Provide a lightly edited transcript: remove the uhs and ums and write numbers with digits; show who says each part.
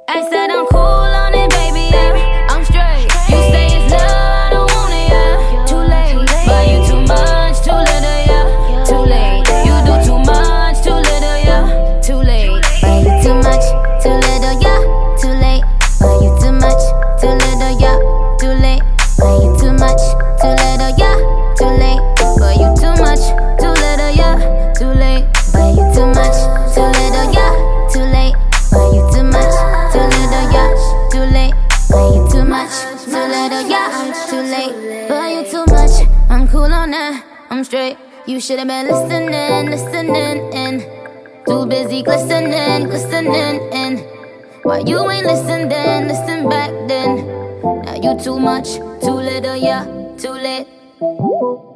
Speaker 1: I said I'm cool on it, baby, yeah. I'm straight. You say it's love, I don't want it, yeah. Too late, but you too much, too little, yeah. Too late, you do too much, too little, yeah. Too late, but you too much, too little, yeah. Too late, but you too much, too little, yeah. Too late, but you too much, too little, yeah. Too late, but you too much, too little, yeah. Too late, but you too much, too little, yeah. Too late, but you too much, too little, yeah. Too late, but you too much, too little, yeah. Too late, but you too much. I'm cool on that, I'm straight. You should've been listening in. Too busy glistening in. Why you ain't listen then, listen back then. Now you too much, too little, yeah. Too late.